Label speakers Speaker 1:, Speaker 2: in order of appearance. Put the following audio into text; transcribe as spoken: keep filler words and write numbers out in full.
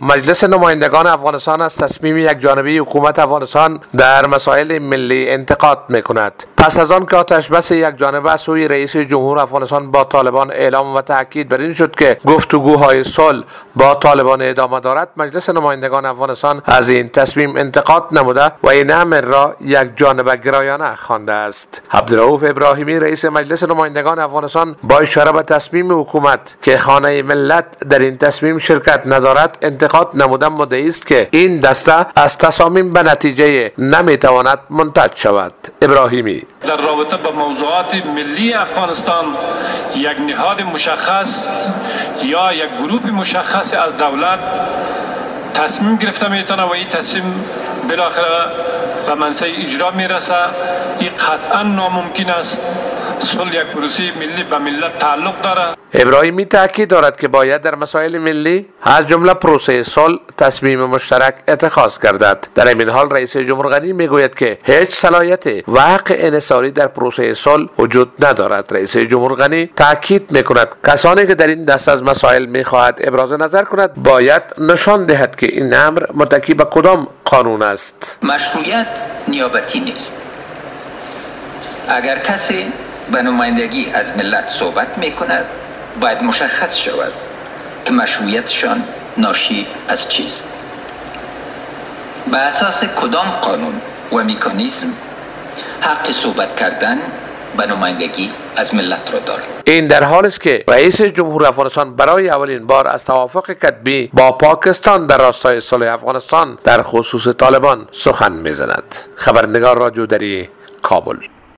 Speaker 1: مجلس نمایندگان افغانستان از تصمیم یک جانبه حکومت افغانستان در مسائل ملی انتقاد میکند. پس از آن که آتش بس یک جانبه از سوی رئیس جمهور افغانستان با طالبان اعلام و تاکید بر این شد که گفتگوهای صلح با طالبان ادامه دارد، مجلس نمایندگان افغانستان از این تصمیم انتقاد نموده و این امر را یک جانبه گرایانه خوانده است. عبدالرؤوف ابراهیمی رئیس مجلس نمایندگان افغانستان با اشاره به تصمیم حکومت که خانه ملت در این تصمیم شرکت ندارد انتقاد نموده مدعی است که این دسته از تصامیم به نتیجه نمیتواند منتج شود. ابراهیمی
Speaker 2: در رابطه با موضوعات ملی افغانستان یک نهاد مشخص یا یک گروه مشخص از دولت تصمیم گرفته میتونه و این تصمیم بالاخره به منصه اجرا میرسه. این قطعا ناممکن است. صلح یک پروسه ملی به ملت تعلق داره.
Speaker 1: ابراهیمی تاکید دارد که باید در مسائل ملی از جمله پروسه صلح تصمیم مشترک اتخاذ گردد. در این حال رئیس جمهور غنی میگوید که هیچ صلاحیت و حق انحصاری در پروسه صلح وجود ندارد. رئیس جمهور غنی تاکید میکند کسانی که در این دست از مسائل میخواهد ابراز نظر کند باید نشان دهد که این امر متکی به کدام قانون است.
Speaker 3: مشروعیت نیابتی نیست. اگر کسی به نمایندگی از ملت صحبت میکند باید مشخص شود که مشروعیتشان ناشی از چیست، به اساس کدام قانون و مکانیزم حق صحبت کردن به نمایندگی از ملت را دارد.
Speaker 1: این در حالی است که رئیس جمهور افغانستان برای اولین بار از توافق کتبی با پاکستان در راستای صلح افغانستان در خصوص طالبان سخن میزند. خبرنگار رادیو دری، کابل.